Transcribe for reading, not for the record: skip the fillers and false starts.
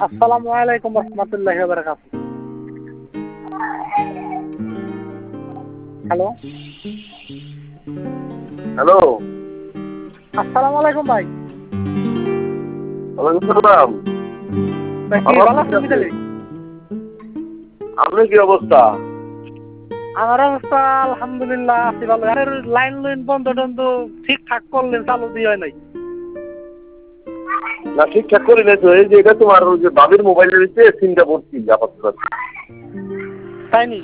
আসসালামু আলাইকুম রহমতুল্লাহি ওয়া বারাকাতুহু। Hello, hello. আসসালামু আলাইকুম ভাই। ওয়ালাইকুম সালাম। ভাই কি আমার ভালো ঠিক আছেন আছে। মিতালি? আপনার কি অবস্থা? আমার অবস্থা আলহামদুলিল্লাহ আছি ভালো। আরে লাইন বন্ধ টন্ধ ঠিকঠাক করলেন, চালু দিয়ে হয় নাই। না ঠিকঠাক করি নাই তো, এই যে এটা তোমার ওই যে বাবির মোবাইলের ভিতরে সিমটা ভর্তি আপাতত। তাই নি?